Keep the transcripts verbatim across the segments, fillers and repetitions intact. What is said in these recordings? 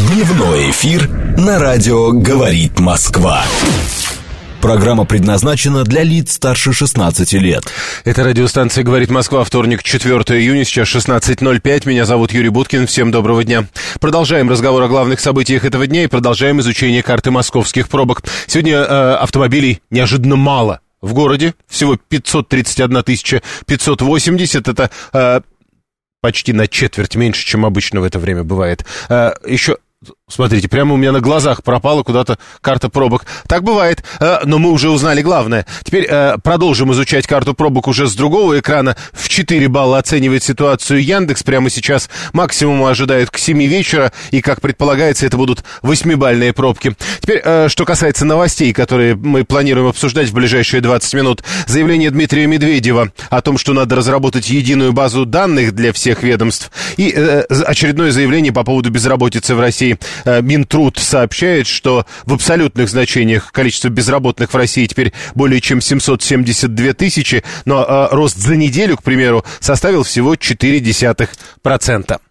Дневной эфир на радио «Говорит Москва». Программа предназначена для лиц старше шестнадцати лет. Это радиостанция «Говорит Москва», вторник, четвёртого июня, сейчас шестнадцать ноль пять. Меня зовут Юрий Буткин. Всем доброго дня. Продолжаем разговор о главных событиях этого дня и продолжаем изучение карты московских пробок. Сегодня э, автомобилей неожиданно мало в городе. Всего пятьсот тридцать одна тысяча пятьсот восемьдесят. Это э, почти на четверть меньше, чем обычно в это время бывает. Э, еще... Смотрите, прямо у меня на глазах пропала куда-то карта пробок. Так бывает, но мы уже узнали главное. Теперь продолжим изучать карту пробок уже с другого экрана. В четыре балла оценивает ситуацию Яндекс. Прямо сейчас максимум ожидают к семи вечера. И, как предполагается, это будут восьмибалльные пробки. Теперь, что касается новостей, которые мы планируем обсуждать в ближайшие двадцать минут. Заявление Дмитрия Медведева о том, что надо разработать единую базу данных для всех ведомств. И очередное заявление по поводу безработицы в России. Минтруд сообщает, что в абсолютных значениях количество безработных в России теперь более чем семьсот семьдесят две тысячи, но э, рост за неделю, к примеру, составил всего четыре десятых процента.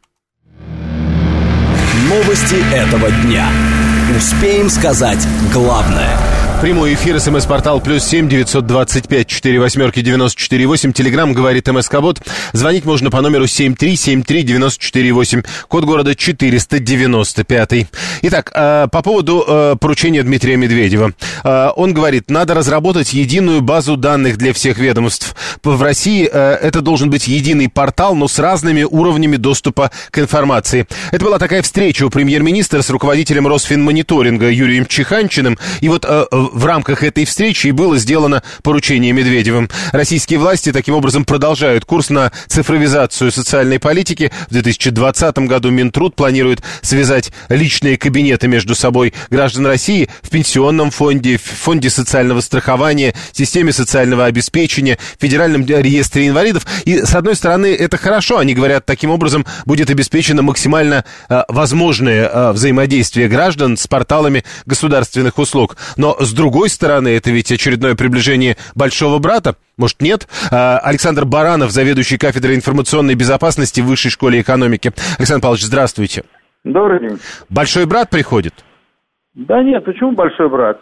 Новости этого дня. Успеем сказать главное. Прямой эфир, смс-портал плюс семь девятьсот двадцать пять четыре восьмерки девяносто четыре восемь. Телеграмм говорит МСК-бот. Звонить можно по номеру семь три семь три девяносто четыре восемь. Код города четыреста девяносто пять. Итак, по поводу поручения Дмитрия Медведева. Он говорит, надо разработать единую базу данных для всех ведомств. В России это должен быть единый портал, но с разными уровнями доступа к информации. Это была такая встреча у премьер-министра с руководителем Росфинмониторинга Юрием Чеханчиным. И вот в рамках этой встречи и было сделано поручение Медведевым. Российские власти таким образом продолжают курс на цифровизацию социальной политики. В две тысячи двадцатом году Минтруд планирует связать личные кабинеты между собой граждан России в пенсионном фонде, в фонде социального страхования, системе социального обеспечения, федеральном реестре инвалидов. И, с одной стороны, это хорошо. Они говорят, таким образом будет обеспечено максимально э, возможное э, взаимодействие граждан с порталами государственных услуг. Но, с С другой стороны, это ведь очередное приближение большого брата. Может, нет? Александр Баранов, заведующий кафедрой информационной безопасности в Высшей школе экономики. Александр Павлович, здравствуйте. Добрый день. Большой брат приходит? Да нет, почему большой брат?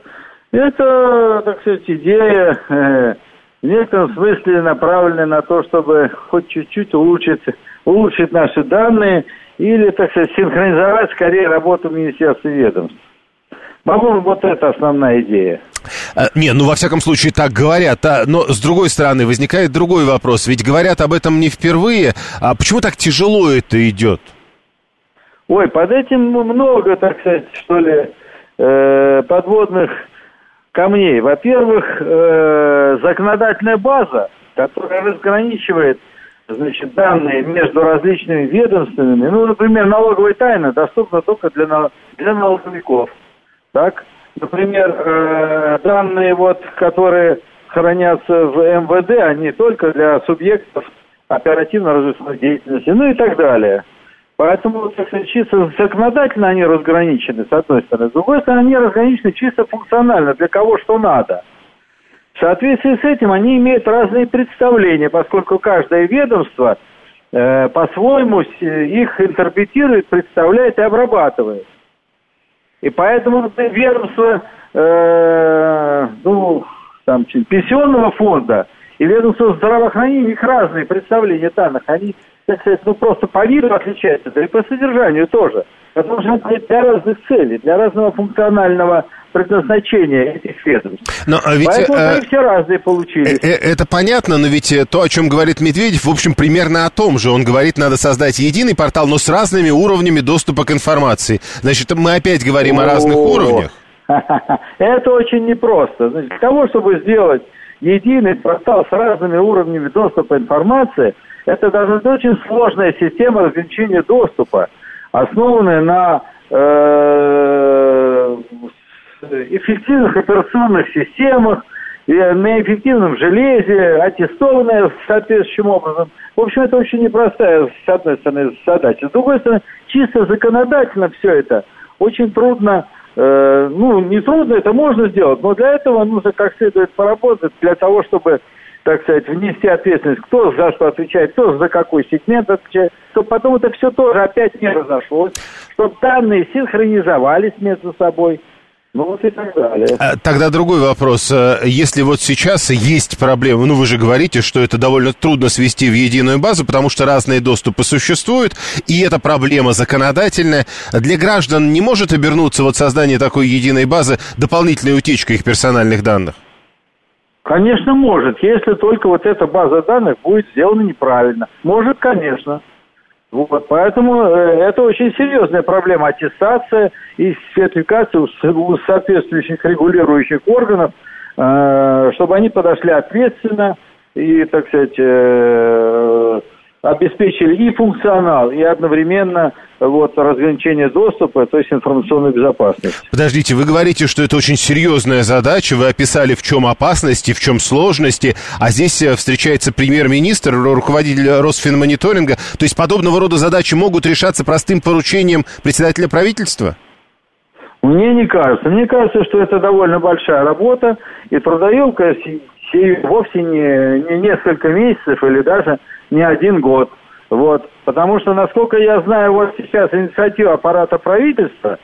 Это, так сказать, идея э, в некотором смысле направленная на то, чтобы хоть чуть-чуть улучшить, улучшить наши данные или, так сказать, синхронизовать скорее работу министерства и ведомств. По-моему, вот это основная идея. А, не, ну, во всяком случае, так говорят. А, но, с другой стороны, возникает другой вопрос. Ведь говорят об этом не впервые. А почему так тяжело это идет? Ой, под этим много, так сказать, что ли, э, подводных камней. Во-первых, э, законодательная база, которая разграничивает, значит, данные между различными ведомствами. Ну, например, налоговая тайна доступна только для, для налоговиков. Так, например, э, данные, вот, которые хранятся в эм вэ дэ, они только для субъектов оперативно-розыскной деятельности, ну и так далее. Поэтому, так сказать, чисто законодательно они разграничены, с одной стороны. С другой стороны, они разграничены чисто функционально, для кого что надо. В соответствии с этим они имеют разные представления, поскольку каждое ведомство э, по-своему их интерпретирует, представляет и обрабатывает. И поэтому ведомство э, ну, там, пенсионного фонда и ведомство здравоохранения, у них разные представления данных. Они, так сказать, ну, просто по виду отличаются, да и по содержанию тоже. Потому что это для разных целей, для разного функционального предназначения этих ведомств. Но, а ведь, поэтому э, они все разные получились. Э, э, это понятно, но ведь то, о чем говорит Медведев, в общем, примерно о том же. Он говорит, надо создать единый портал, но с разными уровнями доступа к информации. Значит, мы опять говорим о, о разных уровнях. Это очень непросто. Значит, для того, чтобы сделать единый портал с разными уровнями доступа к информации, это должна быть очень сложная система разграничения доступа, основанная на э, эффективных операционных системах, на эффективном железе, аттестованная соответствующим образом. В общем, это очень непростая, с одной стороны, задача. С другой стороны, чисто законодательно все это очень трудно, э, ну, не трудно, это можно сделать, но для этого нужно как следует поработать, для того, чтобы так сказать, внести ответственность, кто за что отвечает, кто за какой сегмент отвечает, чтобы потом это все тоже опять не разошлось, чтобы данные синхронизовались между собой. Ну вот и так далее. Тогда другой вопрос. Если вот сейчас есть проблемы, ну вы же говорите, что это довольно трудно свести в единую базу, потому что разные доступы существуют, и это проблема законодательная. Для граждан не может обернуться вот создание такой единой базы дополнительной утечкой их персональных данных? Конечно, может, если только вот эта база данных будет сделана неправильно. Может, конечно. Вот, поэтому э, это очень серьезная проблема. Аттестация и сертификация у, у соответствующих регулирующих органов, э, чтобы они подошли ответственно и, так сказать, э, обеспечили и функционал, и одновременно вот, разграничение доступа, то есть информационную безопасность. Подождите, вы говорите, что это очень серьезная задача, вы описали, в чем опасности, в чем сложности, а здесь встречается премьер-министр, руководитель Росфинмониторинга, то есть подобного рода задачи могут решаться простым поручением председателя правительства? Мне не кажется. Мне кажется, что это довольно большая работа, и трудоемка вовсе не, не несколько месяцев или даже не один год. Вот. Потому что, насколько я знаю, вот сейчас инициатива аппарата правительства,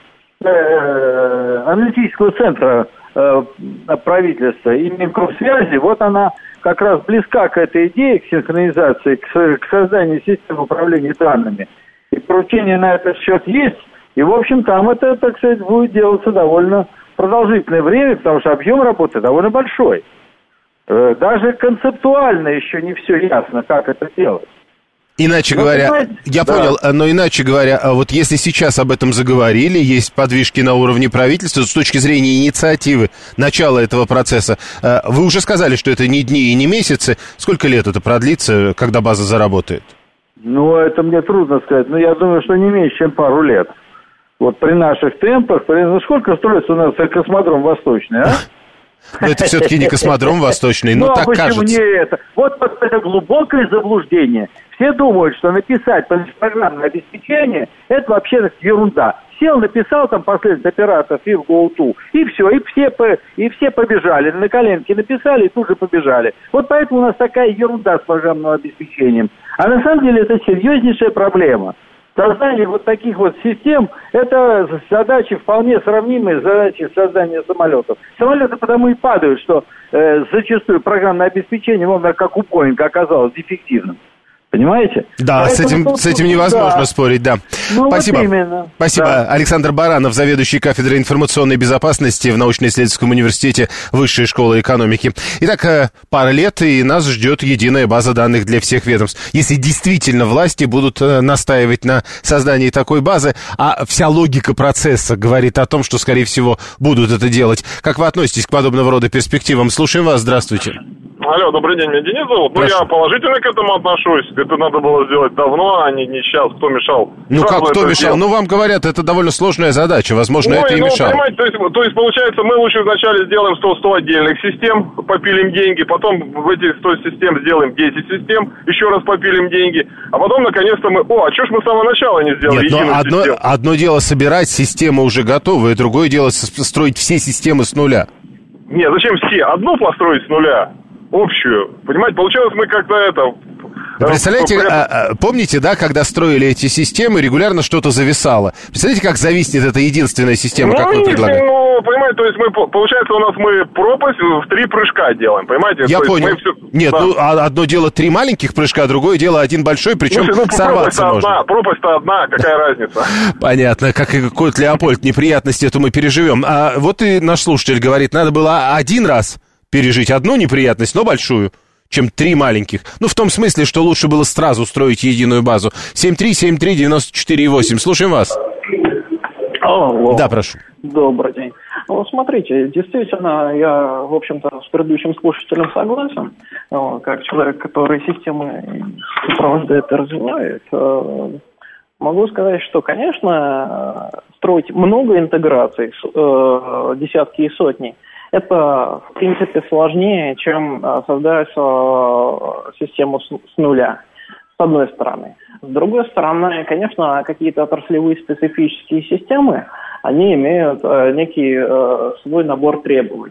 э, аналитического центра э, правительства и Минкомсвязи, вот она как раз близка к этой идее, к синхронизации, к, к созданию системы управления данными. И поручение на этот счет есть. И, в общем, там это, так сказать, будет делаться довольно продолжительное время, потому что объем работы довольно большой. Э, даже концептуально еще не все ясно, как это делать. Иначе ну, говоря, понимаете? я да. понял, но иначе говоря, вот если сейчас об этом заговорили, есть подвижки на уровне правительства, с точки зрения инициативы, начала этого процесса, вы уже сказали, что это не дни и не месяцы. Сколько лет это продлится, когда база заработает? Ну, это мне трудно сказать, но я думаю, что не меньше, чем пару лет. Вот при наших темпах, при... ну сколько строится у нас космодром Восточный, а? Но это все-таки не космодром Восточный, ну так кажется. Ну, а почему не это? Вот это глубокое заблуждение. Все думают, что написать программное обеспечение – это вообще ерунда. Сел, написал там последний оператор if go to, и все, и все, и все побежали. На коленке написали и тут же побежали. Вот поэтому у нас такая ерунда с программным обеспечением. А на самом деле это серьезнейшая проблема. Создание вот таких вот систем – это задачи вполне сравнимые с задачей создания самолетов. Самолеты потому и падают, что э, зачастую программное обеспечение, можно как у Боинга оказалось дефективным. Понимаете? Да, с этим, тут, с этим невозможно да. спорить, да. Ну, Спасибо. Вот именно. Спасибо. Да. Александр Баранов, заведующий кафедрой информационной безопасности в научно-исследовательском университете Высшей школы экономики. Итак, пара лет, и нас ждет единая база данных для всех ведомств. Если действительно власти будут настаивать на создании такой базы, а вся логика процесса говорит о том, что, скорее всего, будут это делать. Как вы относитесь к подобного рода перспективам? Слушаем вас. Здравствуйте. Алло, добрый день, меня Денис зовут. Ну, я положительно к этому отношусь. Это надо было сделать давно, а не, не сейчас. Кто мешал? Ну, Сразу как кто мешал? Сделал. Ну, вам говорят, это довольно сложная задача. Возможно, Ой, это и ну, мешало. Понимаете, то есть, то есть, получается, мы лучше вначале сделаем сто, сто отдельных систем, попилим деньги, потом в эти сто систем сделаем десять систем, еще раз попилим деньги, а потом, наконец-то, мы... О, а что ж мы с самого начала не сделали? Нет, но одно, одно дело собирать, система уже готова, и другое дело строить все системы с нуля. Нет, зачем все? Одну построить с нуля? Общую. Понимаете, получилось мы как-то это... Представляете, а, помните, да, когда строили эти системы, регулярно что-то зависало? Представляете, как зависнет эта единственная система, ну, как вы предлагаете? Ну, понимаете, то есть мы, получается, у нас мы пропасть в три прыжка делаем, понимаете? Я то понял. Мы все... Нет, да. ну, одно дело три маленьких прыжка, другое дело один большой, причем Слушай, ну, сорваться пропасть-то можно. Одна, пропасть-то одна, какая разница? Понятно, как и кот Леопольд, неприятности эту мы переживем. А вот и наш слушатель говорит, надо было один раз пережить одну неприятность, но большую, чем три маленьких. Ну, в том смысле, что лучше было сразу строить единую базу. семь три семь три девять четыре восемь. Слушаем вас. Алло. Да, прошу. Добрый день. Ну, смотрите, действительно, я, в общем-то, с предыдущим слушателем согласен. Как человек, который системы сопровождает и развивает, могу сказать, что, конечно, строить много интеграций, десятки и сотни, это, в принципе, сложнее, чем создать систему с нуля, с одной стороны. С другой стороны, конечно, какие-то отраслевые специфические системы, они имеют некий свой набор требований.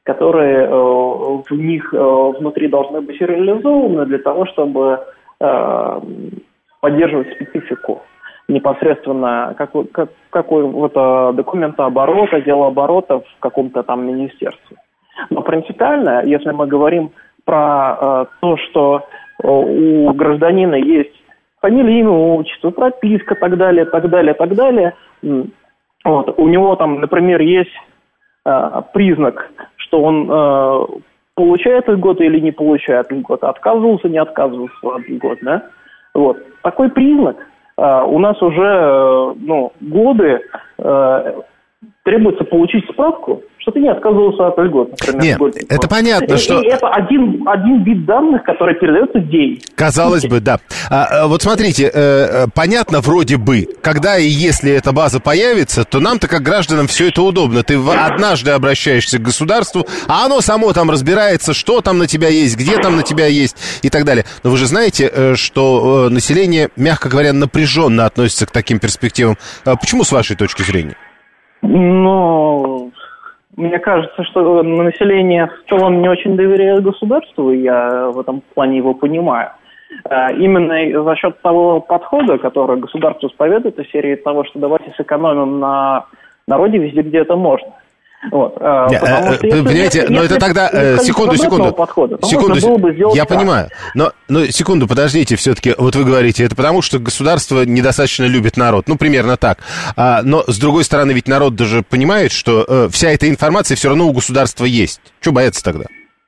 которые в них внутри должны быть реализованы для того, чтобы поддерживать специфику непосредственно какой, как, какой вот документооборота, делооборота в каком-то там министерстве. Но принципиально, если мы говорим про то, что у гражданина есть фамилия, имя, отчество, прописка, так далее, так далее, так далее, вот, у него там, например, есть признак, что он получает льготы или не получает льготы, отказывался, не отказывался от льгот, да? Вот. Такой признак э, у нас уже э, ну, годы э, требуется получить справку, что ты не отказывался от льгот, например. Нет, льгот. это понятно, и, что... И это один, один вид данных, который передается в день. Казалось бы, да. А, вот смотрите, э, понятно вроде бы, когда и если эта база появится, то нам-то, как гражданам, все это удобно. Ты однажды обращаешься к государству, а оно само там разбирается, что там на тебя есть, где там на тебя есть и так далее. Но вы же знаете, что население, мягко говоря, напряженно относится к таким перспективам. Почему, с вашей точки зрения? Ну... Мне кажется, что население в целом не очень доверяет государству, и я в этом плане его понимаю. Именно за счет того подхода, который государство исповедует, из серии того, что давайте сэкономим на народе везде, где это можно. Вот. Не, что, если, понимаете, если, но если, это тогда... Если секунду, секунду. Подхода, секунду, я так. понимаю. Но, но секунду, подождите, все-таки, вот вы говорите, это потому, что государство недостаточно любит народ. Ну, примерно так. А, но, с другой стороны, ведь народ даже понимает, что э, вся эта информация все равно у государства есть. Чего бояться тогда?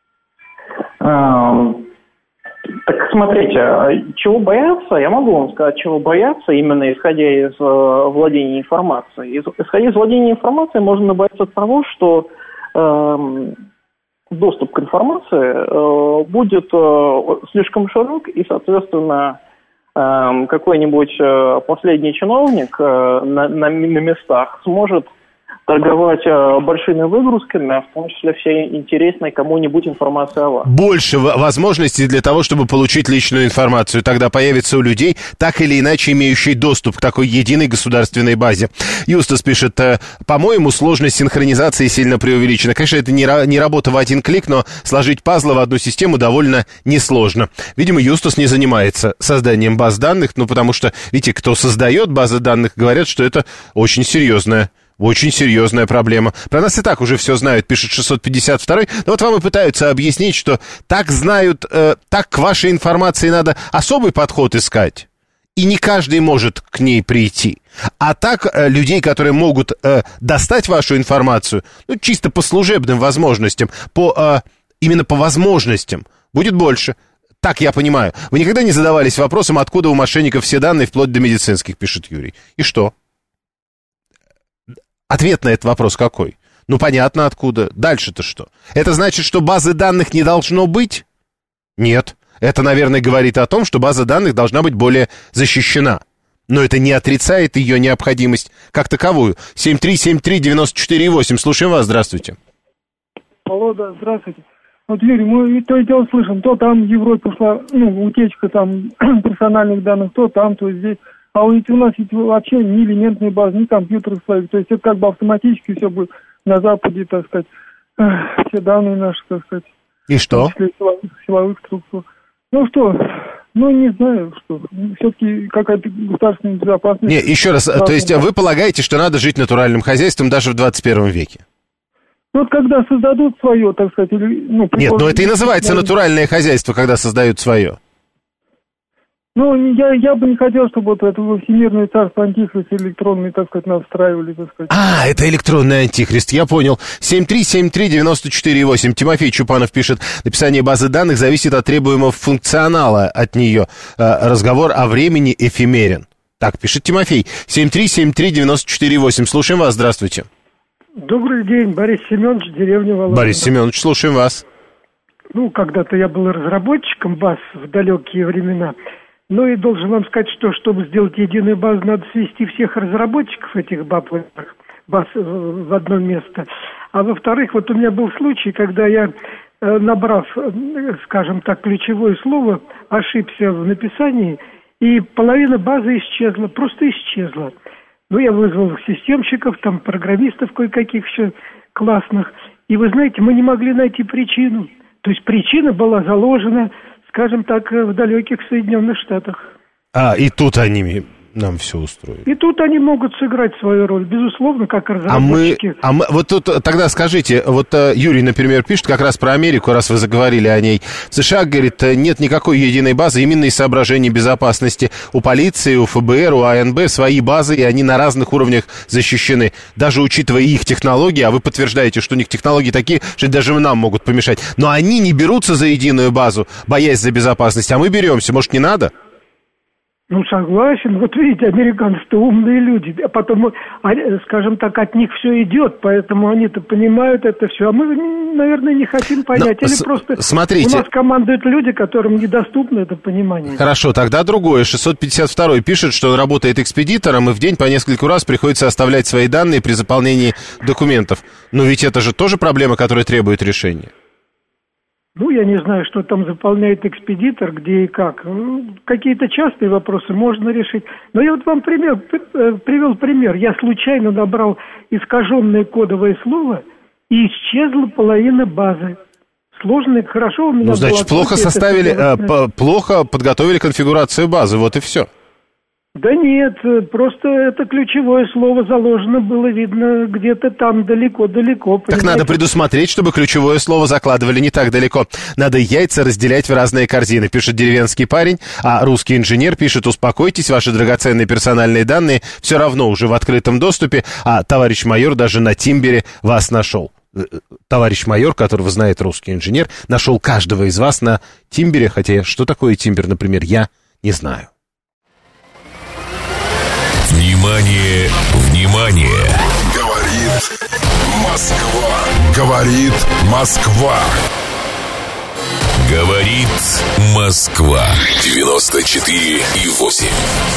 А, так, смотрите, чего бояться? Я могу вам сказать, чего бояться, именно исходя из э, владения информацией. Из, исходя из владения информацией, можно бояться того, что э, доступ к информации э, будет э, слишком широк, и, соответственно, э, какой-нибудь э, последний чиновник э, на, на, на местах сможет торговать э, большими выгрузками, в том числе все интересной кому-нибудь информации о вас. Больше возможностей для того, чтобы получить личную информацию. Тогда появится у людей, так или иначе имеющие доступ к такой единой государственной базе. Юстас пишет, по-моему, сложность синхронизации сильно преувеличена. Конечно, это не, не работа в один клик, но сложить пазлы в одну систему довольно несложно. Видимо, Юстас не занимается созданием баз данных, ну, потому что, видите, кто создает базы данных, говорят, что это очень серьезная Очень серьезная проблема. Про нас и так уже все знают, пишет шестьсот пятьдесят второй. Но вот вам и пытаются объяснить, что так знают, э, так к вашей информации надо особый подход искать. И не каждый может к ней прийти. А так э, людей, которые могут э, достать вашу информацию, ну, чисто по служебным возможностям, по, э, именно по возможностям, будет больше. Так я понимаю. Вы никогда не задавались вопросом, откуда у мошенников все данные, вплоть до медицинских, пишет Юрий. И что? Ответ на этот вопрос какой? Ну, понятно откуда. Дальше-то что? Это значит, что базы данных не должно быть? Нет. Это, наверное, говорит о том, что база данных должна быть более защищена. Но это не отрицает ее необходимость как таковую. семь три семь три девять четыре восемь. Слушаем вас. Здравствуйте. Алло, да, здравствуйте. Вот, Юрий, мы то и дело слышим, то там в Европе шла, ну, утечка там персональных данных, то там, то здесь. А ведь у нас ведь вообще ни элементной базы, ни компьютеров своих. То есть это как бы автоматически все будет на Западе, так сказать, все данные наши, так сказать. И что? В числе силовых, силовых структур. Ну что, ну не знаю, что. Все-таки какая-то государственная безопасность. Не, еще раз, то есть вы полагаете, что надо жить натуральным хозяйством даже в двадцать первом веке? Вот когда создадут свое, так сказать, или... Ну, Нет, но это и называется натуральное хозяйство, когда создают свое. Ну, я, я бы не хотел, чтобы вот это всемирное царство антихрист электронный, так сказать, нас встраивали, так сказать. А, это электронный антихрист, я понял. семь три семь три девять четыре восемь. Тимофей Чупанов пишет, написание базы данных зависит от требуемого функционала от нее. Разговор о времени эфемерен. Так, пишет Тимофей. семь три семь три девять четыре восемь. Слушаем вас, здравствуйте. Добрый день, Борис Семенович, деревня Володина. Борис Семенович, слушаем вас. Ну, когда-то я был разработчиком баз в далекие времена. Ну и должен вам сказать, что чтобы сделать единую базу, надо свести всех разработчиков этих баз, баз в одно место. А во-вторых, вот у меня был случай, когда я, набрав, скажем так, ключевое слово, ошибся в написании, и половина базы исчезла, просто исчезла. Ну, я вызвал системщиков, там, программистов кое-каких еще классных, И вы знаете, мы не могли найти причину. То есть причина была заложена, скажем так, в далеких Соединенных Штатах. А, и тут они нам все устроят. И тут они могут сыграть свою роль, безусловно, как разработчики. А мы, а мы, вот тут тогда скажите, вот Юрий, например, пишет как раз про Америку, раз вы заговорили о ней. В США, говорит, нет никакой единой базы именно из соображений безопасности. У полиции, у эф бэ эр, у а эн бэ свои базы, и они на разных уровнях защищены. Даже учитывая их технологии, а вы подтверждаете, что у них технологии такие, что даже нам могут помешать. Но они не берутся за единую базу, боясь за безопасность, а мы беремся. Может, не надо? Ну, согласен. Вот видите, американцы-то умные люди. А потом, скажем так, от них все идет, поэтому они-то понимают это все. А мы, наверное, не хотим понять. Но, Или с- просто смотрите. У нас командуют люди, которым недоступно это понимание. Хорошо, тогда другое. шестьсот пятьдесят второй пишет, что он работает экспедитором, и в день по нескольку раз приходится оставлять свои данные при заполнении документов. Но ведь это же тоже проблема, которая требует решения. Ну, я не знаю, что там заполняет экспедитор, где и как. Ну, какие-то частые вопросы можно решить. Но я вот вам пример, привел пример. Я случайно набрал искаженное кодовое слово, и исчезла половина базы. Сложно, хорошо у меня. Ну, значит, плохо составили, э, по- плохо подготовили конфигурацию базы, вот и все. Да нет, просто это ключевое слово заложено было, видно, где-то там далеко-далеко. Так надо предусмотреть, чтобы ключевое слово закладывали не так далеко. Надо яйца разделять в разные корзины, пишет деревенский парень, а русский инженер пишет: успокойтесь, ваши драгоценные персональные данные все равно уже в открытом доступе, а товарищ майор даже на Тимбере вас нашел. Товарищ майор, которого знает русский инженер, нашел каждого из вас на Тимбере, хотя что такое Тимбер, например, я не знаю. Внимание, внимание! Говорит Москва. Говорит Москва. Говорит Москва. девяносто четыре и восемь.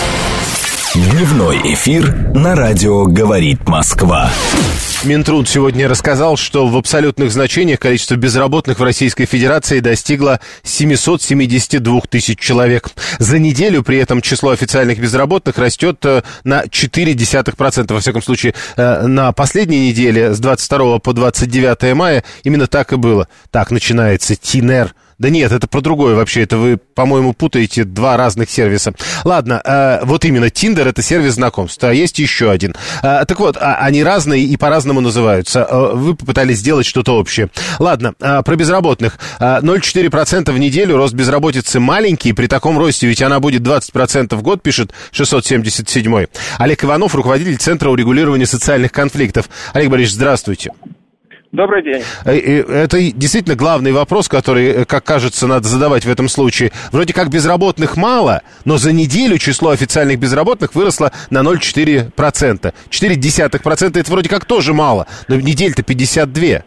Дневной эфир на радио «Говорит Москва». Минтруд сегодня рассказал, что в абсолютных значениях количество безработных в Российской Федерации достигло семьсот семьдесят два тысяч человек. За неделю при этом число официальных безработных растет на четыре десятых процента. Во всяком случае, на последней неделе с двадцать второго по двадцать девятое мая именно так и было. Так начинается ТИНЭР. Да нет, это про другое вообще, это вы, по-моему, путаете два разных сервиса. Ладно, э, вот именно Тиндер — это сервис знакомств, а есть еще один. Э, так вот, а, они разные и по-разному называются. Э, вы попытались сделать что-то общее. Ладно, э, про безработных. Э, ноль целых четыре десятых процента в неделю, рост безработицы маленький, при таком росте ведь она будет двадцать процентов в год, пишет шестьсот семьдесят седьмой. Олег Иванов, руководитель Центра урегулирования социальных конфликтов. Олег Борисович, здравствуйте. Добрый день. Это действительно главный вопрос, который, как кажется, надо задавать в этом случае. Вроде как безработных мало, но за неделю число официальных безработных выросло на ноль целых четыре десятых процента. четыре десятых процента это вроде как тоже мало, но в неделю-то пятьдесят два.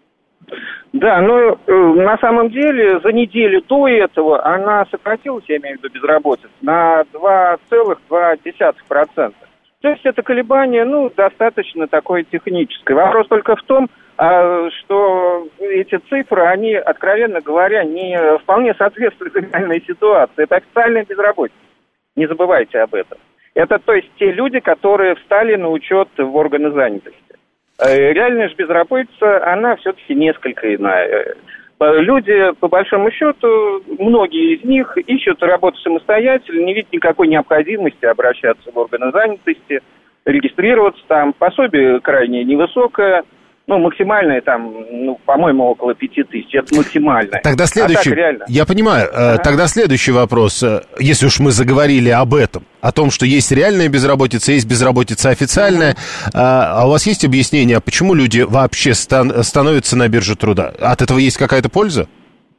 Да, но э, на самом деле за неделю до этого она сократилась, я имею в виду безработица, на два целых два десятых процента. То есть это колебание, ну, достаточно такое техническое. Вопрос только в том, что эти цифры, они, откровенно говоря, не вполне соответствуют реальной ситуации. Это официальная безработица. Не забывайте об этом. Это, то есть, те люди, которые встали на учет в органы занятости. Реальная же безработица, она все-таки несколько иная. Люди, по большому счету, многие из них ищут работу самостоятельно, не видят никакой необходимости обращаться в органы занятости, регистрироваться там. Пособие крайне невысокое. Ну, максимальное там, ну, по-моему, около пяти тысяч. Это максимальное. Тогда следующий, а я понимаю, ага. Тогда следующий вопрос, если уж мы заговорили об этом, о том, что есть реальная безработица, есть безработица официальная, а у вас есть объяснение, почему люди вообще стан- становятся на бирже труда? От этого есть какая-то польза?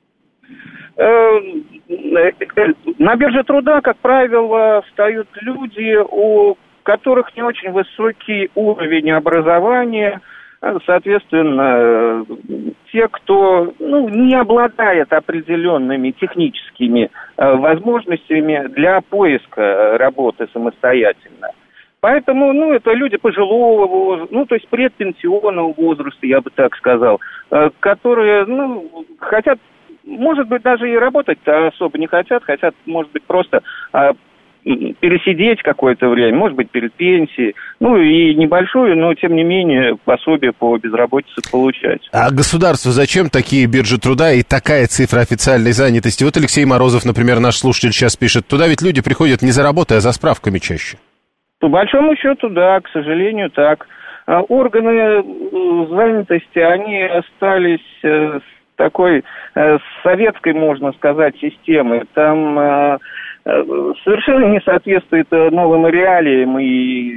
На бирже труда, как правило, встают люди, у которых не очень высокий уровень образования. Соответственно, те, кто ну, не обладает определенными техническими э, возможностями для поиска работы самостоятельно. Поэтому, ну, это люди пожилого возраста, ну, то есть предпенсионного возраста, я бы так сказал, э, которые, ну, хотят, может быть, даже и работать-то особо не хотят, хотят, может быть, просто э, пересидеть какое-то время, может быть, перед пенсией, ну и небольшую, но тем не менее пособие по безработице получать. А государству зачем такие биржи труда и такая цифра официальной занятости? Вот Алексей Морозов, например, наш слушатель сейчас пишет, туда ведь люди приходят не за работой, а за справками чаще. По большому счету, да, к сожалению, так. Органы занятости, они остались с такой советской, можно сказать, системой. Там совершенно не соответствует новым реалиям, и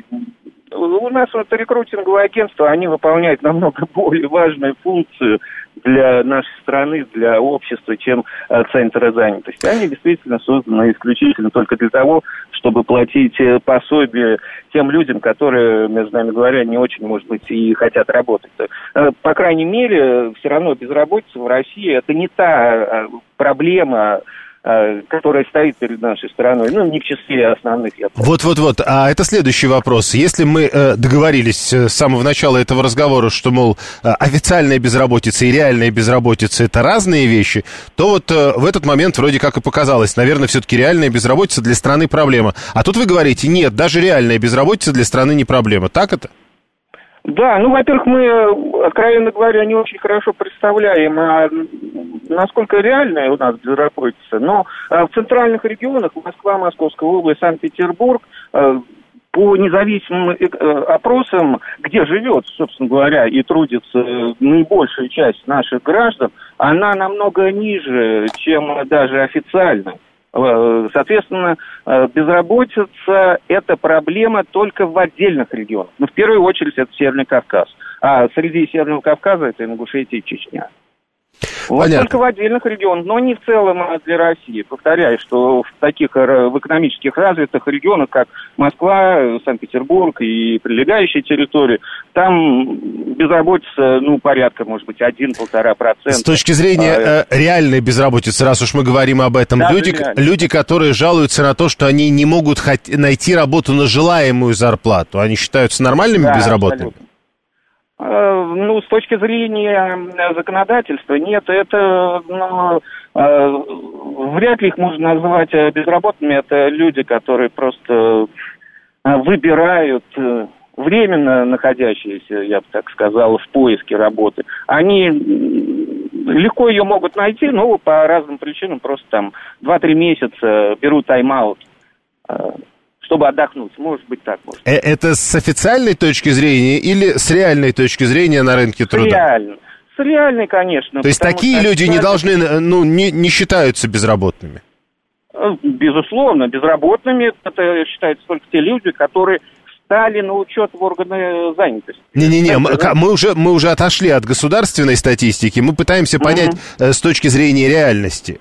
у нас вот рекрутинговые агентства, они выполняют намного более важную функцию для нашей страны, для общества, чем центры занятости. Они действительно созданы исключительно только для того, чтобы платить пособие тем людям, которые, между нами говоря, не очень, может быть, и хотят работать. По крайней мере, все равно безработица в России – это не та проблема, которая стоит перед нашей страной, ну, не в числе основных. Вот-вот-вот, а это следующий вопрос. Если мы э, договорились с самого начала этого разговора, что, мол, э, официальная безработица и реальная безработица – это разные вещи, то вот э, в этот момент вроде как и показалось, наверное, все-таки реальная безработица для страны проблема. А тут вы говорите, нет, даже реальная безработица для страны не проблема. Так это? Да, ну, во-первых, мы, откровенно говоря, не очень хорошо представляем, а насколько реальная у нас безработица. Но а, в центральных регионах, Москва, Московская область, Санкт-Петербург, а, по независимым опросам, где живет, собственно говоря, и трудится наибольшая часть наших граждан, она намного ниже, чем даже официально. Соответственно, безработица – это проблема только в отдельных регионах. Ну, в первую очередь, это Северный Кавказ. А среди Северного Кавказа это Ингушетия и Чечня. Вот только в отдельных регионах, но не в целом для России. Повторяю, что в таких в экономических развитых регионах, как Москва, Санкт-Петербург и прилегающие территории, там безработица, ну, порядка, может быть, один-полтора процента. С точки зрения а, э, реальной безработицы, раз уж мы говорим об этом, люди, люди, которые жалуются на то, что они не могут хот- найти работу на желаемую зарплату, они считаются нормальными да, безработными? Абсолютно. Ну, с точки зрения законодательства, нет, это, ну, вряд ли их можно назвать безработными. Это люди, которые просто выбирают, временно находящиеся, я бы так сказал, в поиске работы. Они легко ее могут найти, но по разным причинам, просто там два-три месяца берут тайм-аут, чтобы отдохнуть. Может быть, так может. Это с официальной точки зрения или с реальной точки зрения на рынке труда? С реальной. С реальной, конечно. То есть такие люди не должны, ну, не, не считаются безработными? Безусловно, безработными это считаются только те люди, которые стали на учет в органы занятости. Не-не-не, мы, мы, уже, мы уже отошли от государственной статистики, мы пытаемся понять угу. с точки зрения реальности.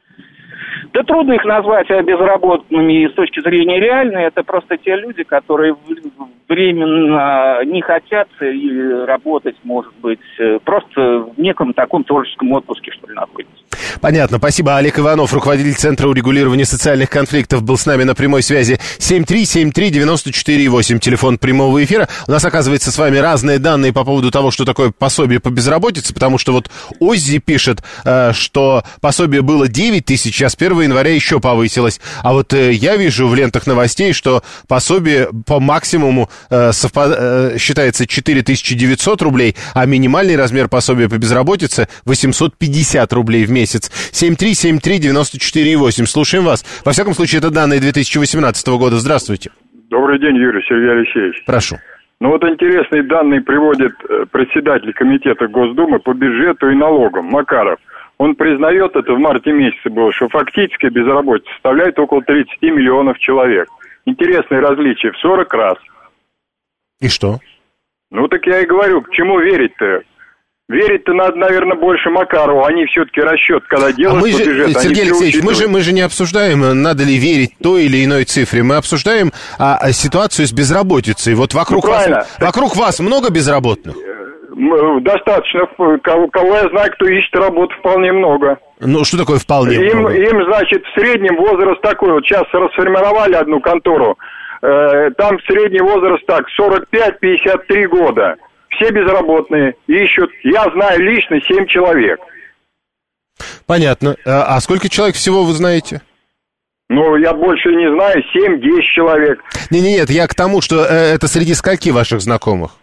Да трудно их назвать безработными с точки зрения реальной. Это просто те люди, которые временно не хотят и работать, может быть, просто в неком таком творческом отпуске, что ли, находятся. Понятно. Спасибо. Олег Иванов, руководитель Центра урегулирования социальных конфликтов, был с нами на прямой связи. семь три семь три девять четыре восемь, телефон прямого эфира. У нас, оказывается, с вами разные данные по поводу того, что такое пособие по безработице, потому что вот Оззи пишет, что пособие было девять тысяч, а с первого января еще повысилось. А вот я вижу в лентах новостей, что пособие по максимуму совпад... считается четыре тысячи девятьсот рублей, а минимальный размер пособия по безработице восемьсот пятьдесят рублей в месяц. семь три семь три девять четыре восемь. Слушаем вас. Во всяком случае, это данные две тысячи восемнадцатого года. Здравствуйте. Добрый день, Юрий, Сергей Алексеевич. Прошу. Ну вот интересные данные приводит председатель комитета Госдумы по бюджету и налогам Макаров. Он признает, это в марте месяце было, что фактически безработица составляет около тридцать миллионов человек. Интересное различие в сорок раз. И что? Ну так я и говорю, к чему верить-то? Верить-то надо, наверное, больше Макарову. Они все-таки расчет, когда делают а мы же, бюджет, Сергей Алексеевич, мы же, мы же не обсуждаем, надо ли верить той или иной цифре. Мы обсуждаем а, а, ситуацию с безработицей. Вот вокруг, ну, вас, вокруг вас много безработных? Достаточно. Кого, кого я знаю, кто ищет работу, вполне много. Ну, что такое вполне им, много? Им, значит, в среднем возраст такой. Вот сейчас расформировали одну контору. Э, там средний возраст так, сорок пять - пятьдесят три года. Все безработные, ищут. Я знаю лично семь человек. Понятно. А, а сколько человек всего вы знаете? Ну, я больше не знаю, семь-десять человек. Не-не-нет, я к тому, что э, это среди скольки ваших знакомых?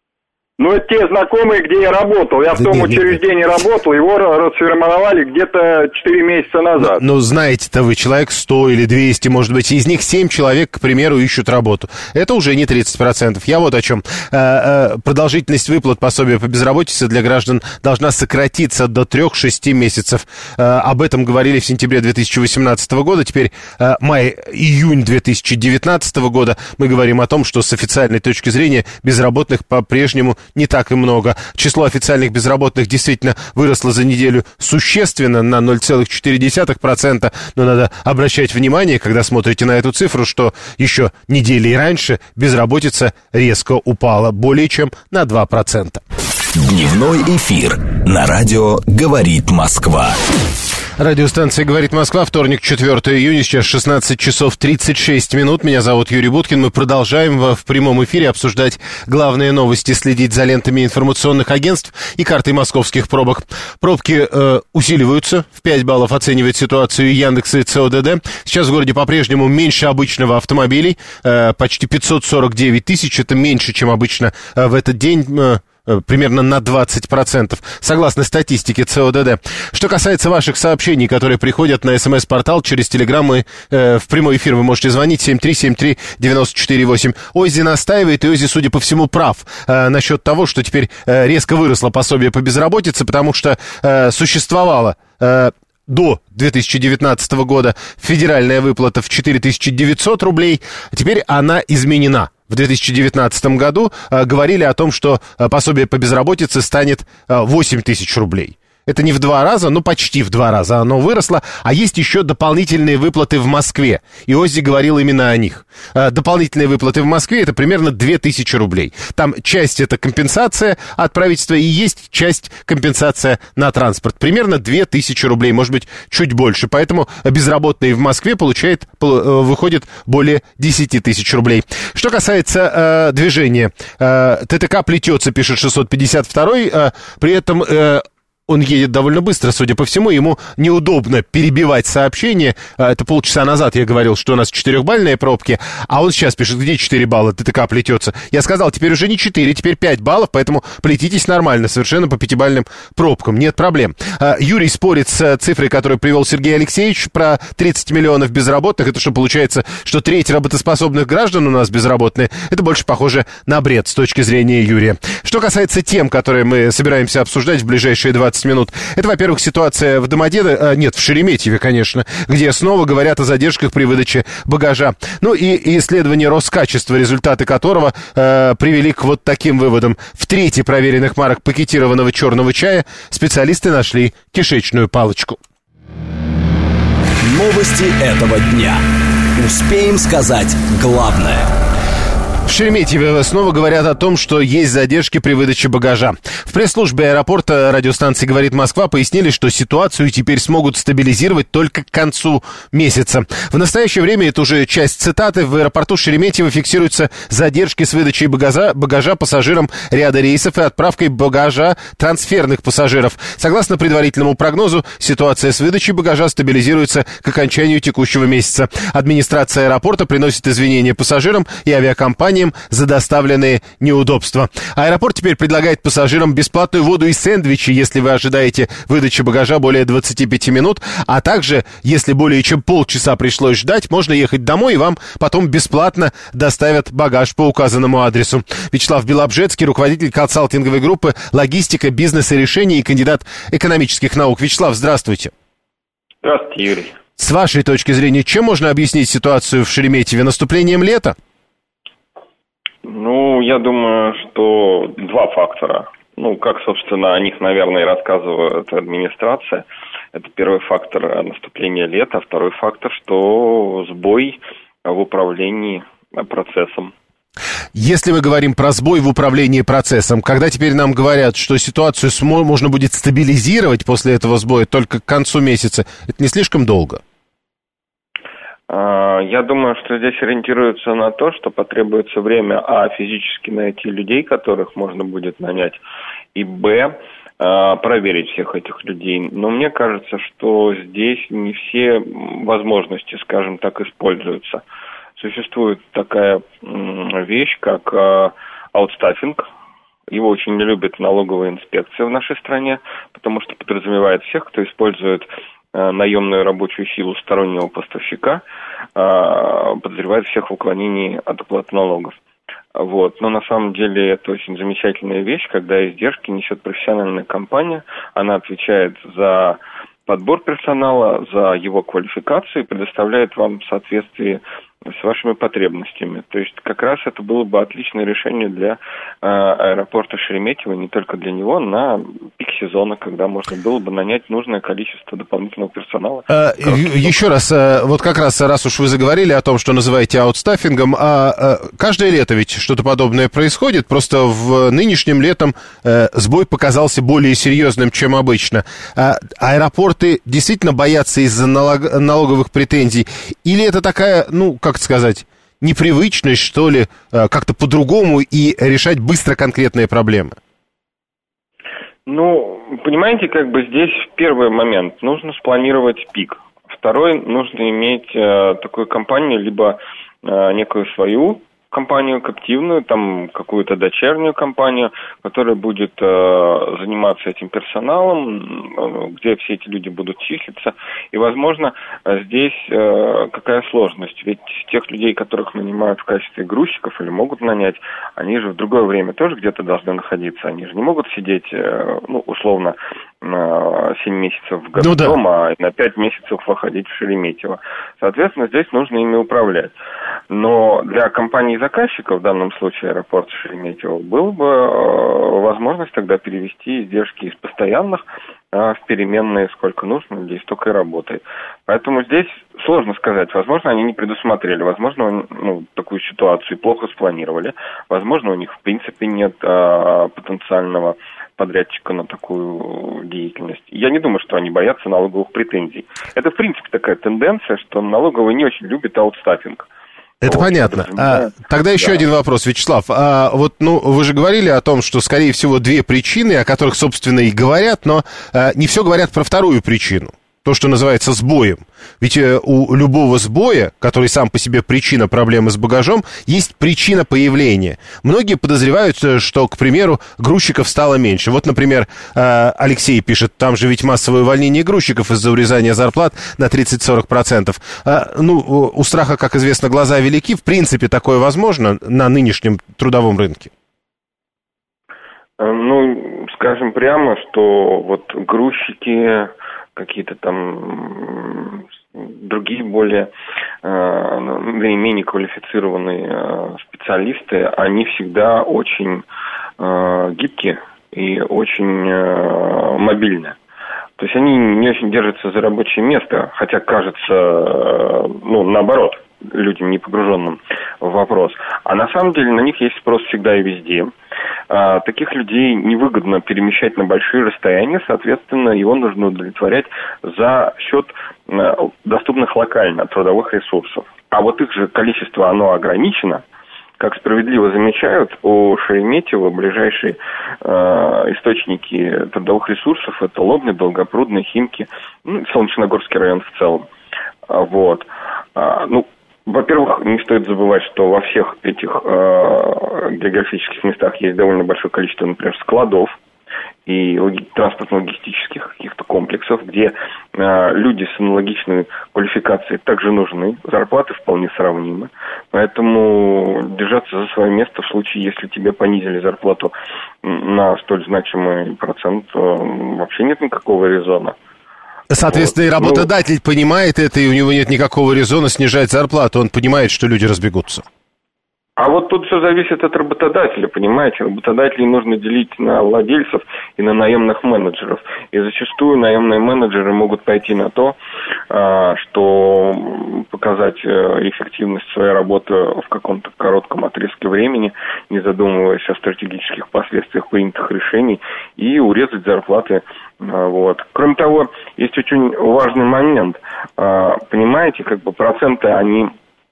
Ну, это те знакомые, где я работал. Я да в том нет, учреждении нет. работал, его расформировали где-то четыре месяца назад. Ну, знаете-то вы, человек сто или двести, может быть, из них семь человек, к примеру, ищут работу. Это уже не тридцать процентов. Я вот о чем. Продолжительность выплат пособия по безработице для граждан должна сократиться до трех-шести месяцев. Об этом говорили в сентябре две тысячи восемнадцатого года. Теперь май-июнь две тысячи девятнадцатого года. Мы говорим о том, что с официальной точки зрения безработных по-прежнему не так и много. Число официальных безработных действительно выросло за неделю существенно на ноль целых четыре десятых процента, но надо обращать внимание, когда смотрите на эту цифру, что еще недели раньше безработица резко упала более чем на два процента. Дневной эфир на радио «Говорит Москва». Радиостанция «Говорит Москва», вторник, четвёртого июня, сейчас шестнадцать часов тридцать шесть минут. Меня зовут Юрий Буткин. Мы продолжаем в, в прямом эфире обсуждать главные новости, следить за лентами информационных агентств и картой московских пробок. Пробки э, усиливаются. В пять баллов оценивает ситуацию Яндекс и ЦОДД. Сейчас в городе по-прежнему меньше обычного автомобилей. Э, почти пятьсот сорок девять тысяч. Это меньше, чем обычно э, в этот день. Э, примерно на двадцать процентов, согласно статистике ЦОДД. Что касается ваших сообщений, которые приходят на СМС-портал через телеграммы, э, в прямой эфир вы можете звонить семь три семь три девять четыре восемь. Оззи настаивает, и Оззи, судя по всему, прав э, насчет того, что теперь э, резко выросло пособие по безработице, потому что э, существовало... Э, До две тысячи девятнадцатого года федеральная выплата в четыре тысячи девятьсот рублей, а теперь она изменена. В две тысячи девятнадцатом году э, говорили о том, что э, пособие по безработице станет э, восемь тысяч рублей. Это не в два раза, но почти в два раза оно выросло. А есть еще дополнительные выплаты в Москве. И Оззи говорил именно о них. Дополнительные выплаты в Москве — это примерно две тысячи рублей. Там часть — это компенсация от правительства, и есть часть — компенсация на транспорт. Примерно две тысячи рублей, может быть, чуть больше. Поэтому безработный в Москве получает, выходит более десять тысяч рублей. Что касается э, движения. Э, ТТК плетется, пишет шестьсот пятьдесят второй. Э, при этом... Э, Он едет довольно быстро, судя по всему, ему неудобно перебивать сообщение. Это полчаса назад я говорил, что у нас четырехбальные пробки, а он сейчас пишет, где четыре балла, ТТК плетется. Я сказал, теперь уже не четыре, теперь пять баллов, поэтому плетитесь нормально, совершенно по пятибалльным пробкам, нет проблем. Юрий спорит с цифрой, которую привел Сергей Алексеевич, про тридцать миллионов безработных. Это что, получается, что треть работоспособных граждан у нас безработные? Это больше похоже на бред с точки зрения Юрия. Что касается тем, которые мы собираемся обсуждать в ближайшие двадцать минут. Это, во-первых, ситуация в Домодедово, а, нет, в Шереметьеве, конечно, где снова говорят о задержках при выдаче багажа. Ну и исследование Роскачества, результаты которого э, привели к вот таким выводам. В трети проверенных марок пакетированного черного чая специалисты нашли кишечную палочку. Новости этого дня. Успеем сказать главное. В Шереметьеве снова говорят о том, что есть задержки при выдаче багажа. В пресс-службе аэропорта радиостанции «Говорит Москва» пояснили, что ситуацию теперь смогут стабилизировать только к концу месяца. В настоящее время, это уже часть цитаты, в аэропорту Шереметьево фиксируются задержки с выдачей багажа, багажа пассажирам ряда рейсов и отправкой багажа трансферных пассажиров. Согласно предварительному прогнозу, ситуация с выдачей багажа стабилизируется к окончанию текущего месяца. Администрация аэропорта приносит извинения пассажирам и авиакомпаниям за доставленные неудобства. Аэропорт теперь предлагает пассажирам бесплатную воду и сэндвичи, если вы ожидаете выдачи багажа более двадцати пяти минут, а также, если более чем полчаса пришлось ждать, можно ехать домой, и вам потом бесплатно доставят багаж по указанному адресу. Вячеслав Белобжецкий, руководитель консалтинговой группы «Логистика, бизнес и решения» и кандидат экономических наук. Вячеслав, здравствуйте. Здравствуйте, Юрий. С вашей точки зрения, чем можно объяснить ситуацию в Шереметьеве? Наступлением лета? Ну, я думаю, что два фактора. Ну, как, собственно, о них, наверное, и рассказывает администрация. Это первый фактор наступления лета, а второй фактор, что сбой в управлении процессом. Если мы говорим про сбой в управлении процессом, когда теперь нам говорят, что ситуацию можно будет стабилизировать после этого сбоя только к концу месяца, это не слишком долго? Я думаю, что здесь ориентируются на то, что потребуется время, а, физически найти людей, которых можно будет нанять, и, б, проверить всех этих людей. Но мне кажется, что здесь не все возможности, скажем так, используются. Существует такая вещь, как аутстаффинг. Его очень не любит налоговая инспекция в нашей стране, потому что подразумевает всех, кто использует наемную рабочую силу стороннего поставщика, подозревает всех в уклонении от уплаты налогов. Вот. Но на самом деле это очень замечательная вещь, когда издержки несет профессиональная компания, она отвечает за подбор персонала, за его квалификацию и предоставляет вам в соответствии с вашими потребностями. То есть как раз это было бы отличное решение для э, аэропорта Шереметьево, не только для него, на пик сезона, когда можно было бы нанять нужное количество дополнительного персонала. А, еще раз, вот как раз, раз уж вы заговорили о том, что называете аутстаффингом, а, а каждое лето ведь что-то подобное происходит, просто в нынешнем летом э, сбой показался более серьезным, чем обычно. А, аэропорты действительно боятся из-за налог, налоговых претензий? Или это такая, ну, как сказать, непривычность, что ли, как-то по-другому и решать быстро конкретные проблемы? Ну, понимаете, как бы здесь первый момент. Нужно спланировать пик. Второй, нужно иметь э, такую компанию, либо э, некую свою компанию каптивную, там какую-то дочернюю компанию, которая будет э, заниматься этим персоналом, где все эти люди будут числиться. И, возможно, здесь э, какая сложность? Ведь тех людей, которых нанимают в качестве грузчиков или могут нанять, они же в другое время тоже где-то должны находиться. Они же не могут сидеть, э, ну, условно, на семь месяцев в году, ну, да, дома, а на пять месяцев выходить в Шереметьево. Соответственно, здесь нужно ими управлять. Но для компаний-заказчиков, в данном случае аэропорт Шереметьево, была бы э, возможность тогда перевести издержки из постоянных э, в переменные, сколько нужно, здесь столько и работает. Поэтому здесь сложно сказать. Возможно, они не предусмотрели, возможно, ну, такую ситуацию плохо спланировали, возможно, у них в принципе нет э, потенциального подрядчика на такую деятельность. Я не думаю, что они боятся налоговых претензий. Это, в принципе, такая тенденция, что налоговые не очень любят аутстаффинг. Это вот, понятно. А, тогда еще да. один вопрос, Вячеслав. А, вот, ну, вы же говорили о том, что, скорее всего, две причины, о которых, собственно, и говорят, но а, не все говорят про вторую причину. То, что называется сбоем. Ведь э, у любого сбоя, который сам по себе причина проблемы с багажом, есть причина появления. Многие подозревают, что, к примеру, грузчиков стало меньше. Вот, например, э, Алексей пишет, там же ведь массовое увольнение грузчиков из-за урезания зарплат на тридцать-сорок процентов. А, ну, у страха, как известно, глаза велики. В принципе, такое возможно на нынешнем трудовом рынке? Ну, скажем прямо, что вот грузчики, какие-то там другие более, э, менее квалифицированные э, специалисты, они всегда очень э, гибкие и очень э, мобильны. То есть они не очень держатся за рабочее место, хотя кажется, э, ну, наоборот, людям, не погруженным в вопрос. А на самом деле на них есть спрос всегда и везде. А, таких людей невыгодно перемещать на большие расстояния, соответственно, его нужно удовлетворять за счет а, доступных локально трудовых ресурсов. А вот их же количество, оно ограничено. Как справедливо замечают, у Шереметьево ближайшие э, источники трудовых ресурсов – это Лобня, Долгопрудный, Химки, ну, Солнечногорский район в целом. А, вот. А, ну, во-первых, не стоит забывать, что во всех этих э, географических местах есть довольно большое количество, например, складов и логи- транспортно-логистических каких-то комплексов, где э, люди с аналогичной квалификацией также нужны, зарплаты вполне сравнимы. Поэтому держаться за свое место в случае, если тебе понизили зарплату на столь значимый процент, э, вообще нет никакого резона. Соответственно, вот. И работодатель ну, понимает это, и у него нет никакого резона снижать зарплату. Он понимает, что люди разбегутся. А вот тут все зависит от работодателя, понимаете? Работодателей нужно делить на владельцев и на наемных менеджеров. И зачастую наемные менеджеры могут пойти на то, что показать эффективность своей работы в каком-то коротком отрезке времени, не задумываясь о стратегических последствиях принятых решений, и урезать зарплаты. Вот. Кроме того, есть очень важный момент. Понимаете, как бы проценты, они